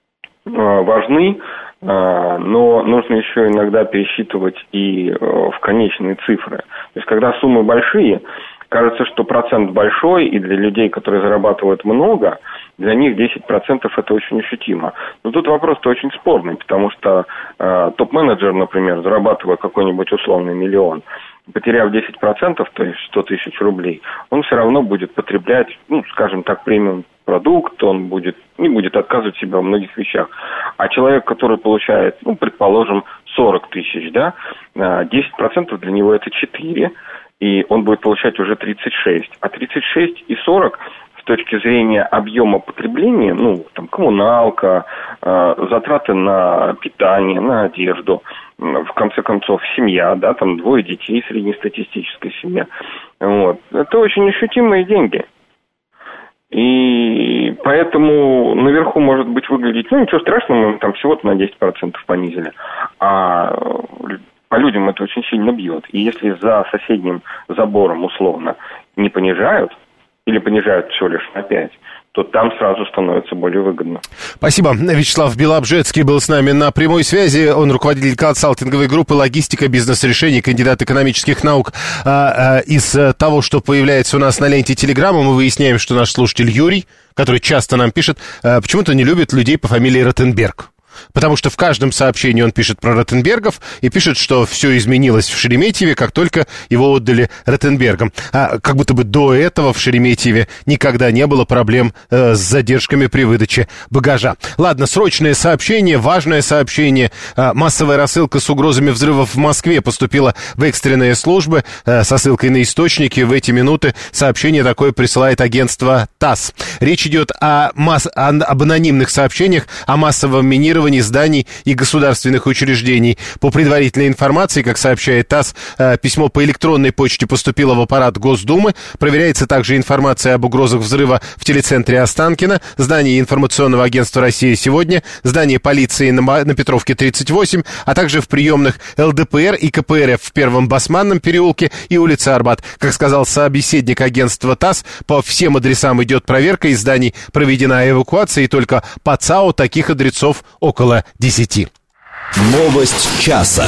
важны, но нужно еще иногда пересчитывать и в конечные цифры. То есть, когда суммы большие, кажется, что процент большой, и для людей, которые зарабатывают много, для них десять процентов это очень ощутимо. Но тут вопрос-то очень спорный, потому что э, топ-менеджер, например, зарабатывая какой-нибудь условный миллион, потеряв десять процентов, то есть сто тысяч рублей, он все равно будет потреблять, ну, скажем так, премиум продукт, он будет, не будет отказывать себе во многих вещах. А человек, который получает, ну, предположим, сорок тысяч, да, десять процентов для него это четыре, и он будет получать уже тридцать шесть. А тридцать шесть и сорок с точки зрения объема потребления, ну, там, коммуналка, э, затраты на питание, на одежду, в конце концов, семья, да, там двое детей, среднестатистическая семья. Вот. Это очень ощутимые деньги. И поэтому наверху может быть выглядеть, ну, ничего страшного, мы там всего-то на десять процентов понизили. А по людям это очень сильно бьет. И если за соседним забором условно не понижают, или понижают всего лишь на пять, то там сразу становится более выгодно. Спасибо. Вячеслав Белобжецкий был с нами на прямой связи. Он руководитель консалтинговой группы «Логистика бизнес-решений», кандидат экономических наук. А, а, из того, что появляется у нас на ленте Телеграма, мы выясняем, что наш слушатель Юрий, который часто нам пишет, а, почему-то не любит людей по фамилии Ротенберг. Потому что в каждом сообщении он пишет про Ротенбергов и пишет, что все изменилось в Шереметьеве, как только его отдали Ротенбергам. А как будто бы до этого в Шереметьеве никогда не было проблем э, с задержками при выдаче багажа. Ладно, срочное сообщение, важное сообщение. Э, массовая рассылка с угрозами взрывов в Москве поступила в экстренные службы э, со ссылкой на источники. В эти минуты сообщение такое присылает агентство ТАСС. Речь идет о масс... о... об анонимных сообщениях о массовом минировании зданий и государственных учреждений. По предварительной информации, как сообщает ТАСС, письмо по электронной почте поступило в аппарат Госдумы. Проверяется также информация об угрозах взрыва в телецентре Останкино, здании информационного агентства «Россия сегодня», здании полиции на, на Петровке тридцать восемь, а также в приемных эл дэ пэ эр и ка пэ эр эф в Первом Басманном переулке и улице Арбат. Как сказал собеседник агентства ТАСС, по всем адресам идет проверка, из зданий проведена эвакуация, и только по ЦАО таких адресов около около десяти. Новость часа.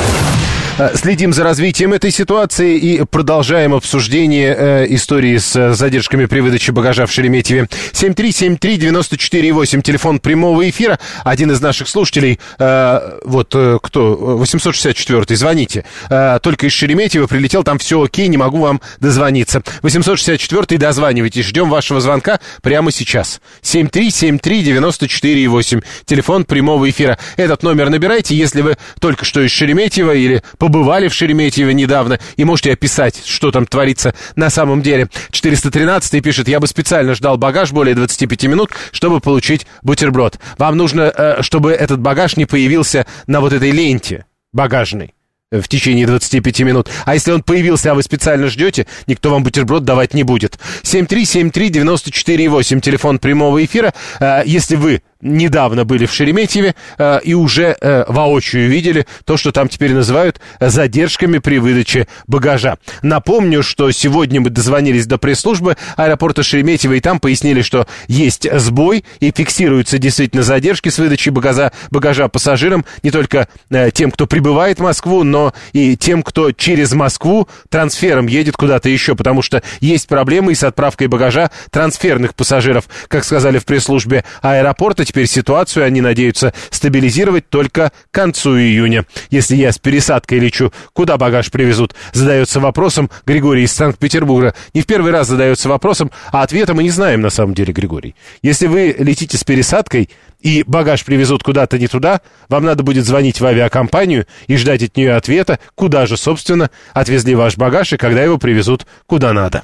Следим за развитием этой ситуации и продолжаем обсуждение э, истории с задержками при выдаче багажа в Шереметьеве. семь три семь три девять четыре восемь, телефон прямого эфира. Один из наших слушателей, э, вот э, кто, восемьсот шестьдесят четвёртый, звоните. Э, только из Шереметьева прилетел, там все окей, не могу вам дозвониться. восемьсот шестьдесят четвёртый, дозванивайтесь, ждем вашего звонка прямо сейчас. семь три семь три девять четыре восемь, телефон прямого эфира. Этот номер набирайте, если вы только что из Шереметьева или побывали в Шереметьеве недавно и можете описать, что там творится на самом деле. четыреста тринадцатый пишет: я бы специально ждал багаж более двадцати пяти минут, чтобы получить бутерброд. Вам нужно, чтобы этот багаж не появился на вот этой ленте багажной в течение двадцати пяти минут. А если он появился, а вы специально ждете, никто вам бутерброд давать не будет. семь три семь три девять четыре восемь, телефон прямого эфира. Если вы недавно были в Шереметьеве э, и уже э, воочию видели то, что там теперь называют задержками при выдаче багажа. Напомню, что сегодня мы дозвонились до пресс-службы аэропорта Шереметьево, и там пояснили, что есть сбой и фиксируются действительно задержки с выдачей багажа, багажа пассажирам, не только э, тем, кто прибывает в Москву, но и тем, кто через Москву трансфером едет куда-то еще, потому что есть проблемы и с отправкой багажа трансферных пассажиров. Как сказали в пресс-службе аэропорта, теперь ситуацию они надеются стабилизировать только к концу июня. Если я с пересадкой лечу, куда багаж привезут? Задается вопросом Григорий из Санкт-Петербурга. Не в первый раз задается вопросом, а ответа мы не знаем на самом деле, Григорий. Если вы летите с пересадкой и багаж привезут куда-то не туда, вам надо будет звонить в авиакомпанию и ждать от нее ответа, куда же, собственно, отвезли ваш багаж и когда его привезут куда надо.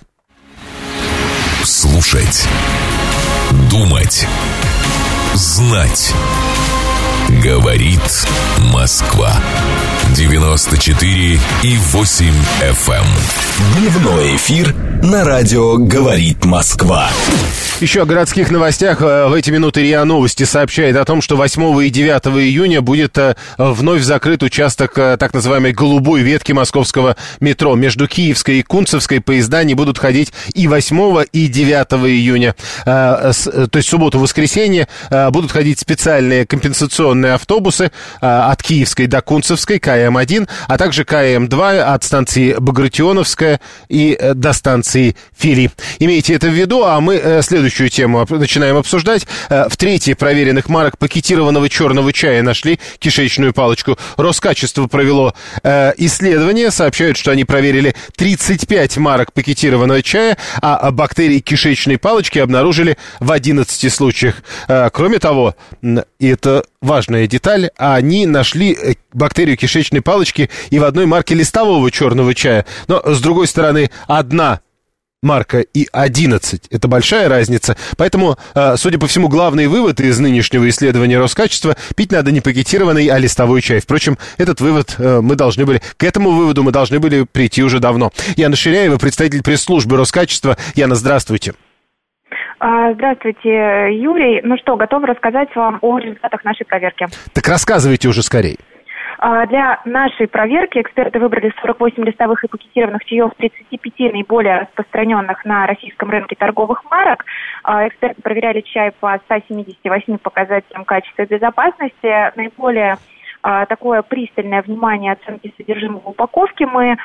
Слушать, думать, знать. Говорит Москва. девяносто четыре и восемь эф эм. Дневной эфир на радио «Говорит Москва». Еще о городских новостях. В эти минуты РИА Новости сообщает о том, что восьмого и девятого июня будет вновь закрыт участок так называемой голубой ветки московского метро. Между Киевской и Кунцевской поезда не будут ходить и восьмого, и девятого июня. То есть в субботу-воскресенье будут ходить специальные компенсационные автобусы от Киевской до Кунцевской, ка эм один, а также ка эм два от станции Багратионовская и до станции Фили. Имейте это в виду, а мы следующую Следующую тему начинаем обсуждать. В трети проверенных марок пакетированного черного чая нашли кишечную палочку. Роскачество провело э, исследование. Сообщают, что они проверили тридцать пять марок пакетированного чая, а бактерии кишечной палочки обнаружили в одиннадцати случаях. Э, кроме того, и это важная деталь, они нашли бактерию кишечной палочки и в одной марке листового черного чая. Но, с другой стороны, одна марка и одиннадцать. Это большая разница. Поэтому, судя по всему, главный вывод из нынешнего исследования Роскачества: пить надо не пакетированный, а листовой чай. Впрочем, этот вывод мы должны были, к этому выводу мы должны были прийти уже давно. Яна Ширяева, представитель пресс-службы Роскачества. Яна, здравствуйте. Здравствуйте, Юрий. Ну что, готовы рассказать вам о результатах нашей проверки? Так рассказывайте уже скорее. Для нашей проверки эксперты выбрали сорок восемь листовых и пакетированных чаев тридцати пяти наиболее распространенных на российском рынке торговых марок. Эксперты проверяли чай по ста семидесяти восьми показателям качества и безопасности. Наиболее такое пристальное внимание оценки содержимого упаковки мы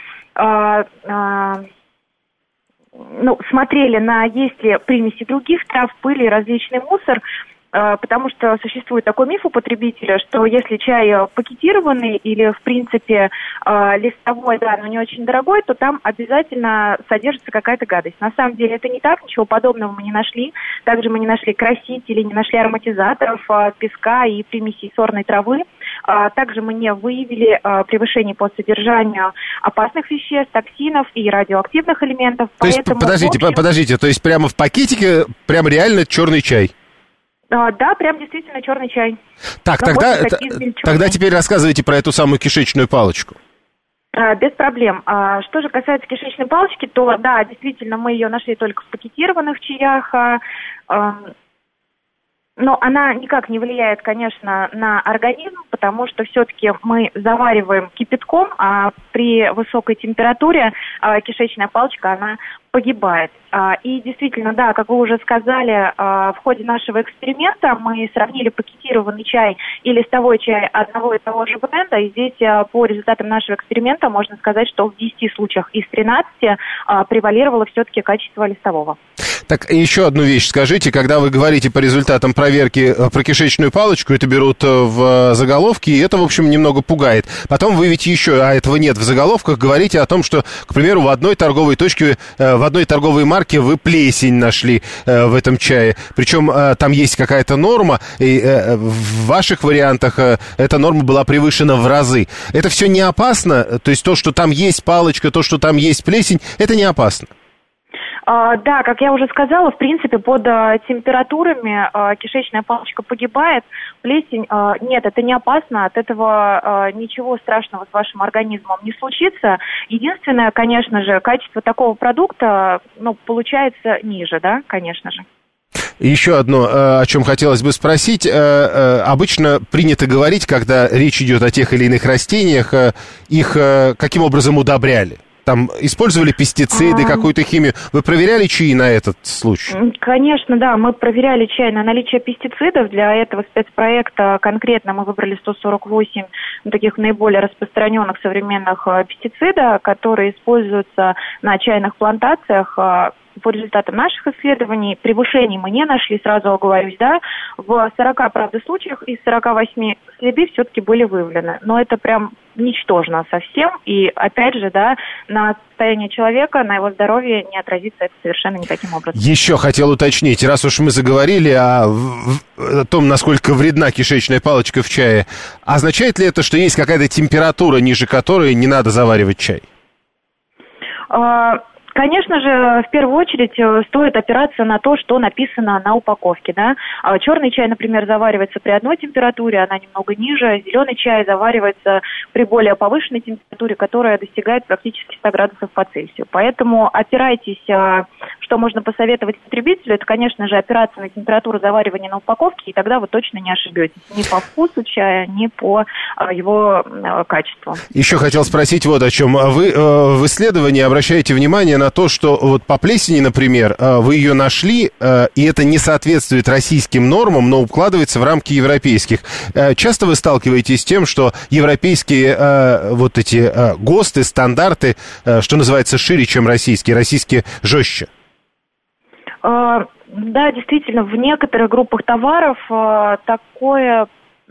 ну, смотрели на, есть ли примеси других трав, пыли и различный мусор. Потому что существует такой миф у потребителя, что если чай пакетированный или, в принципе, листовой, да, но не очень дорогой, то там обязательно содержится какая-то гадость. На самом деле это не так, ничего подобного мы не нашли. Также мы не нашли красителей, не нашли ароматизаторов, песка и примесей сорной травы. Также мы не выявили превышений по содержанию опасных веществ, токсинов и радиоактивных элементов. То есть, подождите, общем... подождите, то есть прямо в пакетике, прямо реально черный чай? А, да, прям действительно черный чай. Так, тогда, тогда теперь рассказывайте про эту самую кишечную палочку. А, без проблем. А, что же касается кишечной палочки, то да, действительно, мы ее нашли только в пакетированных чаях. А, а, но она никак не влияет, конечно, на организм, потому что все-таки мы завариваем кипятком, а при высокой температуре а, кишечная палочка, она погибает. И действительно, да, как вы уже сказали, в ходе нашего эксперимента мы сравнили пакетированный чай и листовой чай одного и того же бренда. И здесь по результатам нашего эксперимента можно сказать, что в десяти случаях из тринадцати превалировало все-таки качество листового. Так, еще одну вещь скажите. Когда вы говорите по результатам проверки про кишечную палочку, это берут в заголовки, и это, в общем, немного пугает. Потом вы ведь еще, а этого нет в заголовках, говорите о том, что, к примеру, в одной торговой точке, в одной торговой марке вы плесень нашли э, в этом чае. Причем э, там есть какая-то норма, и э, в ваших вариантах э, эта норма была превышена в разы. Это все не опасно? То есть то, что там есть палочка, то, что там есть плесень, это не опасно? А, да, как я уже сказала, в принципе, под а, температурами а, кишечная палочка погибает. Плесень, а, нет, это не опасно, от этого а, ничего страшного с вашим организмом не случится. Единственное, конечно же, качество такого продукта, ну, получается ниже, да, конечно же. Еще одно, о чем хотелось бы спросить. Обычно принято говорить, когда речь идет о тех или иных растениях, их каким образом удобряли? Там использовали пестициды, а... какую-то химию. Вы проверяли чаи на этот случай? Конечно, да. Мы проверяли чай на наличие пестицидов. Для этого спецпроекта конкретно мы выбрали сто сорок восемь таких наиболее распространенных современных пестицидов, которые используются на чайных плантациях. По результатам наших исследований превышений мы не нашли, сразу оговорюсь, да. В сорока, правда, случаях из сорока восьми следы все-таки были выявлены. Но это прям ничтожно совсем. И, опять же, да, на состояние человека, на его здоровье не отразится это совершенно никаким образом. Еще хотел уточнить, раз уж мы заговорили о, о том, насколько вредна кишечная палочка в чае, означает ли это, что есть какая-то температура, ниже которой не надо заваривать чай? А... Конечно же, в первую очередь стоит опираться на то, что написано на упаковке. Да? Черный чай, например, заваривается при одной температуре, она немного ниже. Зеленый чай заваривается при более повышенной температуре, которая достигает практически ста градусов по Цельсию. Поэтому опирайтесь, что можно посоветовать потребителю, это, конечно же, опираться на температуру заваривания на упаковке, и тогда вы точно не ошибетесь ни по вкусу чая, ни по его качеству. Еще хотел спросить вот о чем. Вы в исследовании обращаете внимание на то, что вот по плесени, например, вы ее нашли, и это не соответствует российским нормам, но укладывается в рамки европейских. Часто вы сталкиваетесь с тем, что европейские вот эти ГОСТы, стандарты, что называется, шире, чем российские, российские жестче? Да, действительно, в некоторых группах товаров такое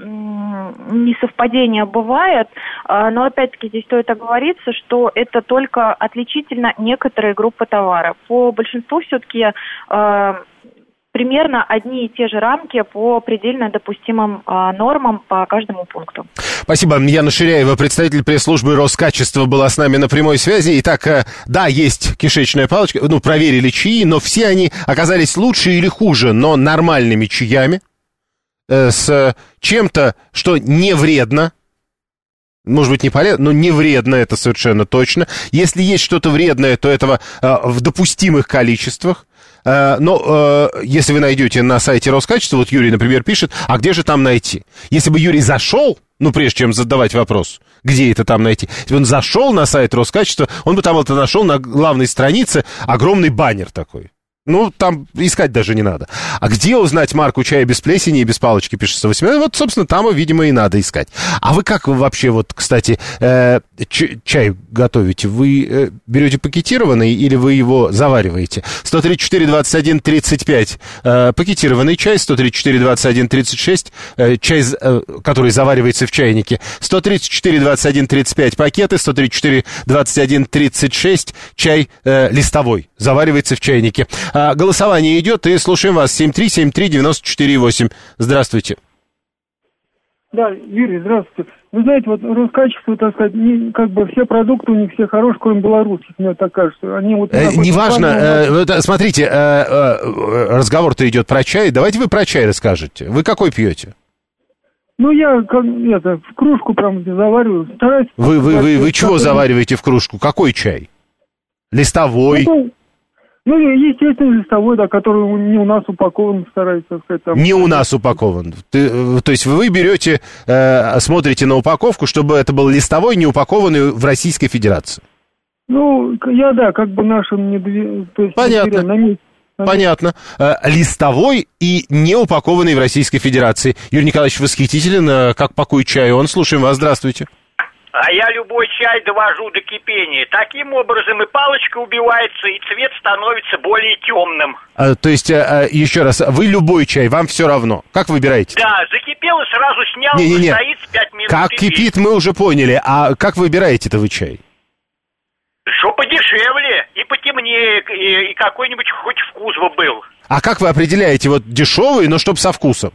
несовпадение бывает, но опять-таки здесь стоит оговориться, что это только отличительно некоторые группы товаров. По большинству все-таки э, примерно одни и те же рамки по предельно допустимым э, нормам по каждому пункту. Спасибо. Яна Ширяева, представитель пресс-службы Роскачества, была с нами на прямой связи. Итак, э, да, есть кишечная палочка, ну, проверили чаи, но все они оказались лучше или хуже, но нормальными чаями, с чем-то, что не вредно, может быть, не полезно, но не вредно, это совершенно точно. Если есть что-то вредное, то этого э, в допустимых количествах. Э, но э, если вы найдете на сайте Роскачества, вот Юрий, например, пишет, а где же там найти? Если бы Юрий зашел, ну, прежде чем задавать вопрос, где это там найти, если бы он зашел на сайт Роскачества, он бы там это нашел на главной странице огромный баннер такой. Ну, там искать даже не надо. А где узнать марку чая без плесени и без палочки, пишется восемь? Вот, собственно, там, видимо, и надо искать. А вы как вообще, вот, кстати, э, ч- чай готовите? Вы э, берете пакетированный или вы его завариваете? сто тридцать четыре двадцать один тридцать пять э, пакетированный чай, сто тридцать четыре двадцать один тридцать шесть э, чай, э, который заваривается в чайнике, сто тридцать четыре двадцать один тридцать пять пакеты, сто тридцать четыре двадцать один тридцать шесть чай э, листовой, заваривается в чайнике. Голосование идет, и слушаем вас. семь три семь три девяносто четыре восемь. Здравствуйте. Да, Юрий, здравствуйте. Вы знаете, вот Роскачество, так сказать, не, как бы все продукты у них все хорошие, кроме белорусских, мне так кажется. Они вот э, неважно, э, смотрите, э, э, разговор-то идет про чай. Давайте вы про чай расскажете. Вы какой пьете? Ну, я как, это, в кружку прям завариваю. Стараюсь... Вы, вы, вы, вы чего завариваете в кружку? Какой чай? Листовой? Ну, Ну, естественно, листовой, да, который не у нас упакован, старается сказать. Там. Не у нас упакован. Ты, то есть вы берете, э, смотрите на упаковку, чтобы это был листовой, не упакованный в Российской Федерации. Ну, я, да, как бы нашим не две... То есть, понятно, на месте, на понятно. Э, листовой и не упакованный в Российской Федерации. Юрий Николаевич восхитителен, э, как пакует чай он. Слушаем вас, здравствуйте. А я любой чай довожу до кипения. Таким образом и палочка убивается, и цвет становится более темным. А, то есть, а, еще раз, вы любой чай, вам все равно. Как выбираете? Да, закипел и сразу снял, не, не, не. стоит пять минут. Как кипит, мы уже поняли. А как выбираете-то вы чай? Что подешевле и потемнее, и, и какой-нибудь хоть вкус бы был. А как вы определяете вот дешевый, но чтоб со вкусом?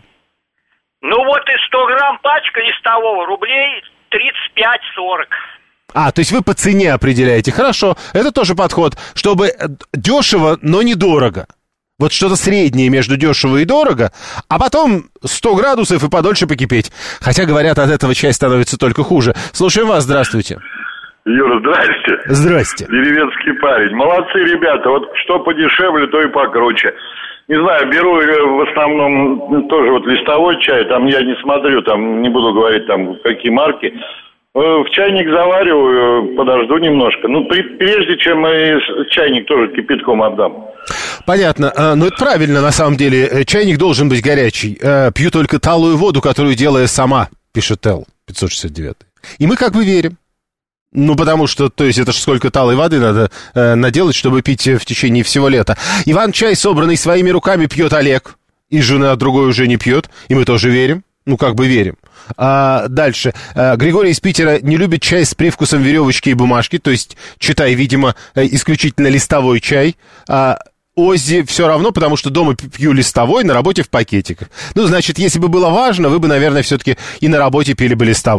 Ну вот и сто грамм пачка листового рублей... тридцать пять сорок. А, то есть вы по цене определяете. Хорошо, это тоже подход, чтобы дешево, но недорого. Вот что-то среднее между дешево и дорого, а потом сто градусов и подольше покипеть. Хотя, говорят, от этого чай становится только хуже. Слушаем вас, здравствуйте. Юра, здрасте. Здрасте. Деревенский парень. Молодцы, ребята. Вот что подешевле, то и покруче. Не знаю, беру в основном тоже вот листовой чай, там я не смотрю, там не буду говорить, там какие марки. В чайник завариваю, подожду немножко. Ну, прежде чем чайник тоже кипятком отдам. Понятно. Ну, это правильно, на самом деле. Чайник должен быть горячий. Пью только талую воду, которую делаю сама, пишет Эл пятьсот шестьдесят девять. И мы как бы верим. Ну, потому что, то есть, это же сколько талой воды надо э, наделать, чтобы пить в течение всего лета. Иван чай, собранный своими руками, пьет Олег. И жена другой уже не пьет. И мы тоже верим. Ну, как бы верим. А, дальше. А, Григорий из Питера не любит чай с привкусом веревочки и бумажки. То есть, читай, видимо, исключительно листовой чай. А, Оззи все равно, потому что дома пью листовой, на работе в пакетиках. Ну, значит, если бы было важно, вы бы, наверное, все-таки и на работе пили бы листовой.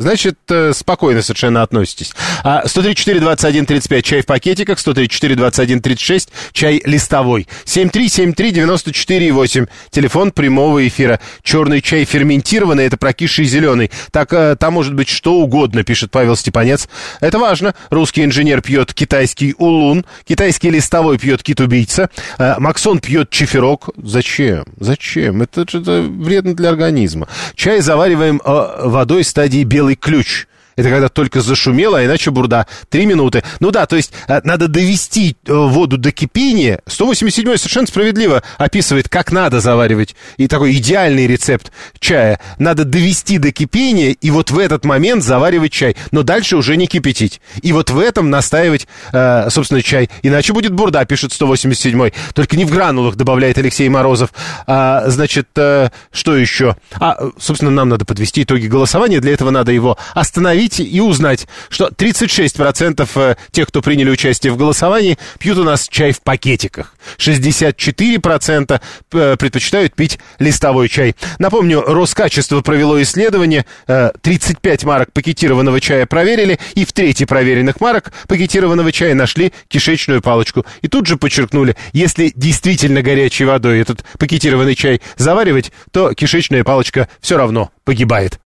Значит, спокойно совершенно относитесь. сто тридцать четыре двадцать один тридцать пять чай в пакетиках, сто тридцать четыре двадцать один тридцать шесть чай листовой. семь три семь три девяносто четыре восемь. Телефон прямого эфира. Черный чай ферментированный, это прокисший зеленый. Так, там может быть что угодно, пишет Павел Степанец. Это важно. Русский инженер пьет китайский улун. Китайский листовой пьет кит-убийца. Максон пьет чиферок. Зачем? Зачем? Это же вредно для организма. Чай завариваем водой стадии белый ключ. Это когда только зашумело, а иначе бурда. Три минуты. Ну да, то есть надо довести воду до кипения. сто восемьдесят седьмой совершенно справедливо описывает, как надо заваривать. И такой идеальный рецепт чая. Надо довести до кипения и вот в этот момент заваривать чай. Но дальше уже не кипятить. И вот в этом настаивать, э, собственно, чай. Иначе будет бурда, пишет сто восемьдесят седьмой. Только не в гранулах, добавляет Алексей Морозов. А, значит, э, что еще? А, собственно, нам надо подвести итоги голосования. Для этого надо его остановить и узнать, что тридцать шесть процентов тех, кто приняли участие в голосовании, пьют у нас чай в пакетиках. шестьдесят четыре процента предпочитают пить листовой чай. Напомню, Роскачество провело исследование. тридцать пять марок пакетированного чая проверили, и в трети проверенных марок пакетированного чая нашли кишечную палочку. И тут же подчеркнули, если действительно горячей водой этот пакетированный чай заваривать, то кишечная палочка все равно погибает.